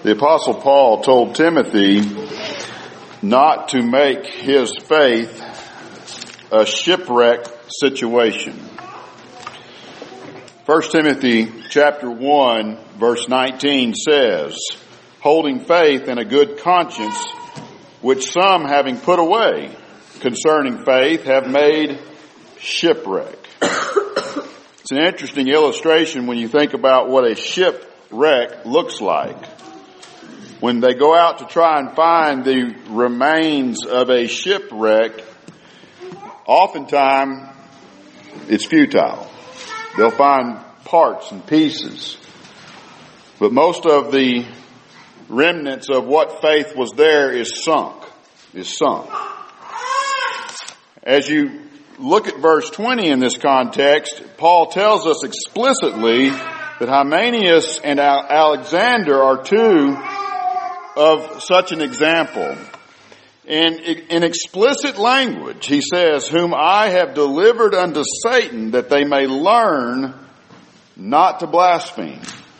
The Apostle Paul told Timothy not to make his faith a shipwreck situation. 1 Timothy chapter 1 verse 19 says, holding faith and a good conscience, which some having put away concerning faith have made shipwreck. It's an interesting illustration when you think about what a shipwreck looks like. When they go out to try and find the remains of a shipwreck, oftentimes it's futile. They'll find parts and pieces. But most of the remnants of what faith was there is sunk. As you look at verse 20 in this context, Paul tells us explicitly that Hymenaeus and Alexander are two of such an example. And in explicit language, he says, whom I have delivered unto Satan, that they may learn not to blaspheme.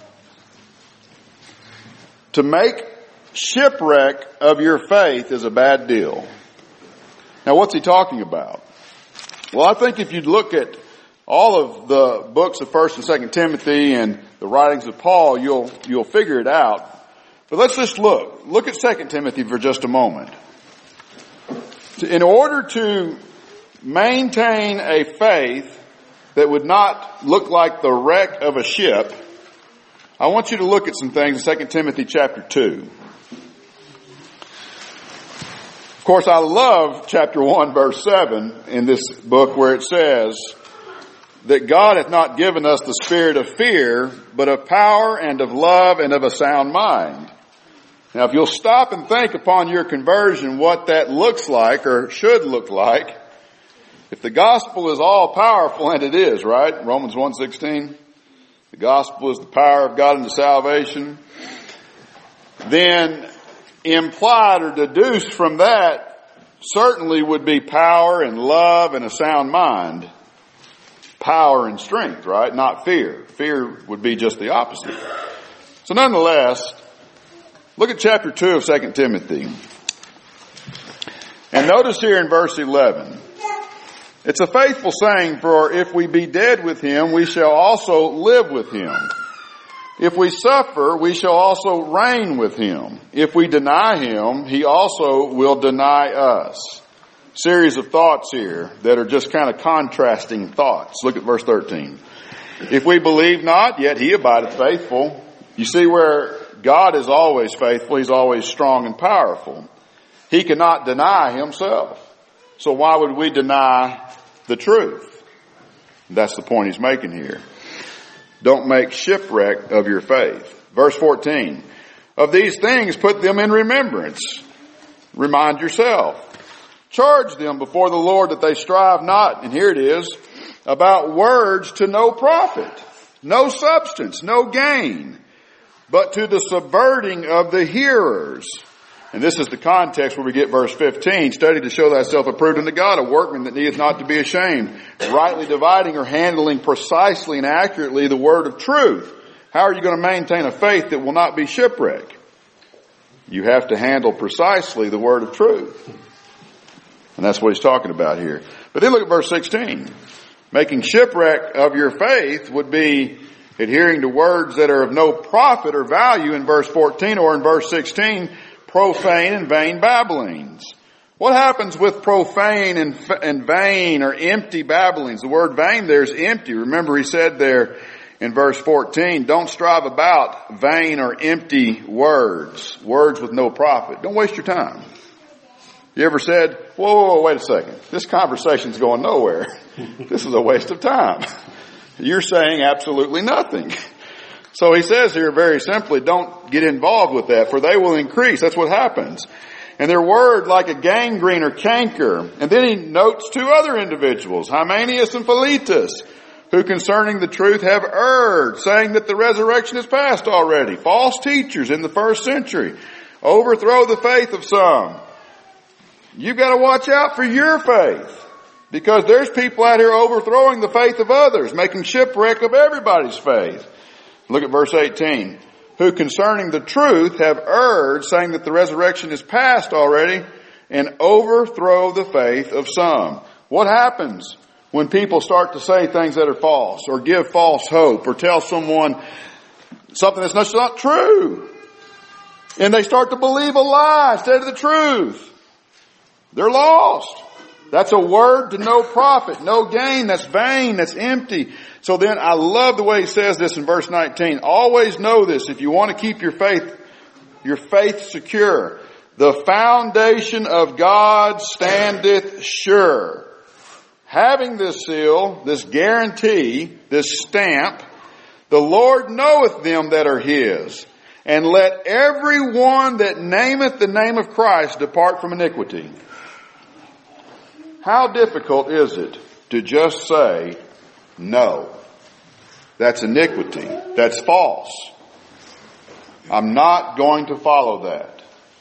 To make shipwreck of your faith is a bad deal. Now, what's he talking about? Well, I think if you look at all of the books of 1st and 2nd Timothy and the writings of Paul, you'll figure it out. But let's just look at 2 Timothy for just a moment. In order to maintain a faith that would not look like the wreck of a ship, I want you to look at some things in 2 Timothy chapter 2. Of course, I love chapter 1 verse 7 in this book where it says that God hath not given us the spirit of fear, but of power and of love and of a sound mind. Now, if you'll stop and think upon your conversion what that looks like or should look like, if the gospel is all powerful, and it is, right? Romans 1:16, the gospel is the power of God unto salvation, then implied or deduced from that certainly would be power and love and a sound mind. Power and strength, right? Not fear. Fear would be just the opposite. So nonetheless, look at chapter 2 of 2 Timothy. And notice here in verse 11, it's a faithful saying, for if we be dead with him, we shall also live with him. If we suffer, we shall also reign with him. If we deny him, he also will deny us. Series of thoughts here that are just kind of contrasting thoughts. Look at verse 13. If we believe not, yet he abideth faithful. You see where God is always faithful. He's always strong and powerful. He cannot deny himself. So why would we deny the truth? That's the point he's making here. Don't make shipwreck of your faith. Verse 14. Of these things put them in remembrance. Remind yourself. Charge them before the Lord that they strive not, and here it is, about words to no profit, no substance, no gain, but to the subverting of the hearers. And this is the context where we get verse 15. Study to show thyself approved unto God, a workman that needeth not to be ashamed, rightly dividing or handling precisely and accurately the word of truth. How are you going to maintain a faith that will not be shipwrecked? You have to handle precisely the word of truth. And that's what he's talking about here. But then look at verse 16. Making shipwreck of your faith would be adhering to words that are of no profit or value in verse 14, or in verse 16, profane and vain babblings. What happens with profane and vain or empty babblings? The word vain there is empty. Remember he said there in verse 14, don't strive about vain or empty words with no profit. Don't waste your time. You ever said, whoa, wait a second. This conversation's going nowhere. This is a waste of time. You're saying absolutely nothing. So he says here very simply, don't get involved with that, for they will increase. That's what happens. And their word like a gangrene or canker. And then he notes two other individuals, Hymenaeus and Philetus, who concerning the truth have erred, saying that the resurrection is past already. False teachers in the first century overthrow the faith of some. You've got to watch out for your faith, because there's people out here overthrowing the faith of others, making shipwreck of everybody's faith. Look at verse 18. who concerning the truth have erred, saying that the resurrection is past already, and overthrow the faith of some. What happens when people start to say things that are false, or give false hope, or tell someone something that's not true, and they start to believe a lie instead of the truth? They're lost. That's a word to no profit, no gain. That's vain. That's empty. So then I love the way he says this in verse 19. Always know this if you want to keep your faith secure. The foundation of God standeth sure. Having this seal, this guarantee, this stamp, the Lord knoweth them that are his. And let every one that nameth the name of Christ depart from iniquity. How difficult is it to just say, no, that's iniquity, that's false. I'm not going to follow that.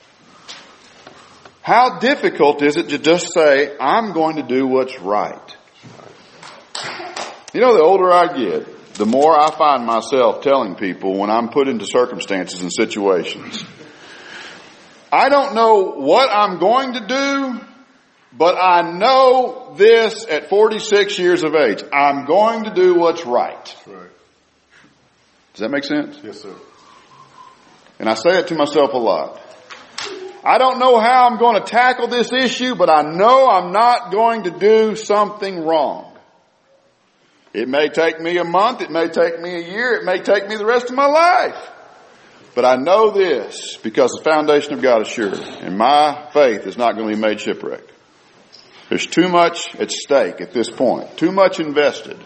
How difficult is it to just say, I'm going to do what's right? You know, the older I get, the more I find myself telling people when I'm put into circumstances and situations, I don't know what I'm going to do, but I know this at 46 years of age. I'm going to do what's right. That's right. Does that make sense? Yes, sir. And I say it to myself a lot. I don't know how I'm going to tackle this issue, but I know I'm not going to do something wrong. It may take me a month. It may take me a year. It may take me the rest of my life. But I know this because the foundation of God is sure. And my faith is not going to be made shipwreck. There's too much at stake at this point. Too much invested.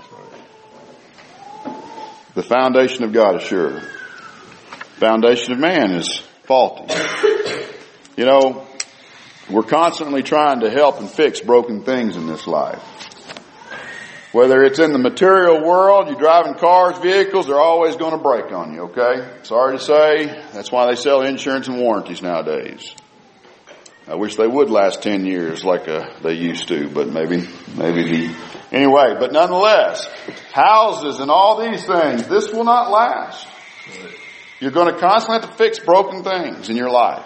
The foundation of God is sure. The foundation of man is faulty. You know, we're constantly trying to help and fix broken things in this life. Whether it's in the material world, you're driving cars, vehicles, they're always going to break on you, okay? Sorry to say, that's why they sell insurance and warranties nowadays. I wish they would last 10 years like they used to, but maybe anyway, but nonetheless, houses and all these things, this will not last. You're going to constantly have to fix broken things in your life.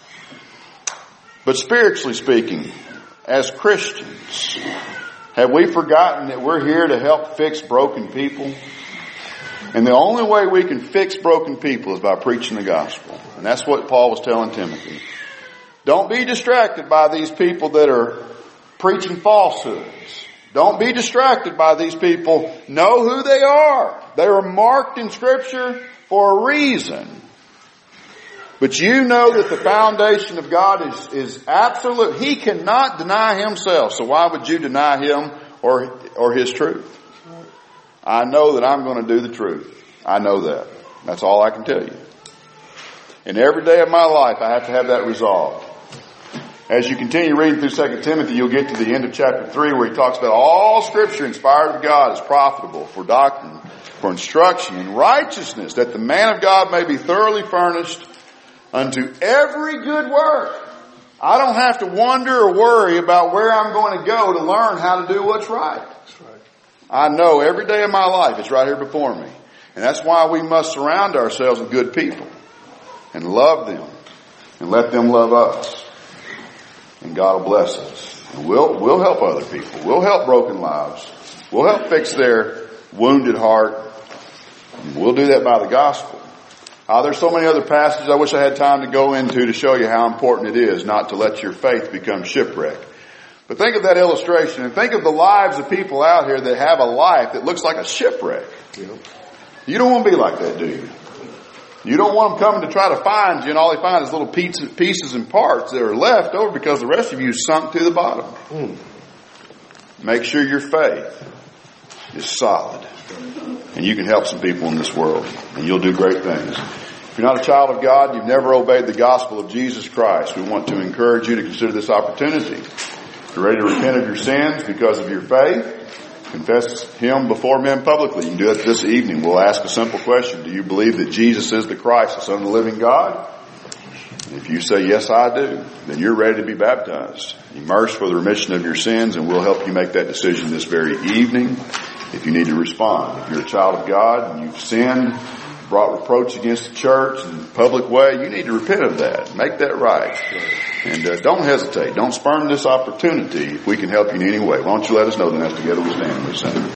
But spiritually speaking, as Christians, have we forgotten that we're here to help fix broken people? And the only way we can fix broken people is by preaching the gospel. And that's what Paul was telling Timothy. Don't be distracted by these people that are preaching falsehoods. Don't be distracted by these people. Know who they are. They are marked in Scripture for a reason. But you know that the foundation of God is absolute. He cannot deny himself. So why would you deny him or his truth? I know that I'm going to do the truth. I know that. That's all I can tell you. And every day of my life, I have to have that resolved. As you continue reading through 2 Timothy, you'll get to the end of chapter 3 where he talks about all Scripture inspired of God is profitable for doctrine, for instruction in righteousness, that the man of God may be thoroughly furnished unto every good work. I don't have to wonder or worry about where I'm going to go to learn how to do what's right. That's right. I know every day of my life it's right here before me. And that's why we must surround ourselves with good people and love them and let them love us. And God will bless us. And we'll help other people. We'll help broken lives. We'll help fix their wounded heart. And we'll do that by the gospel. There's so many other passages I wish I had time to go into to show you how important it is not to let your faith become shipwrecked. But think of that illustration and think of the lives of people out here that have a life that looks like a shipwreck. You don't want to be like that, do you? You don't want them coming to try to find you and all they find is little pieces and parts that are left over because the rest of you sunk to the bottom. Make sure your faith is solid. And you can help some people in this world. And you'll do great things. If you're not a child of God, you've never obeyed the gospel of Jesus Christ, we want to encourage you to consider this opportunity. If you're ready to repent of your sins because of your faith, confess Him before men publicly. You can do it this evening. We'll ask a simple question. Do you believe that Jesus is the Christ, the Son of the living God? And if you say, yes, I do, then you're ready to be baptized, immersed for the remission of your sins, and we'll help you make that decision this very evening. If you need to respond, if you're a child of God and you've sinned, brought reproach against the church in a public way, you need to repent of that. Make that right. And don't hesitate. Don't spurn this opportunity if we can help you in any way. Why don't you let us know, then as together we stand and we sing.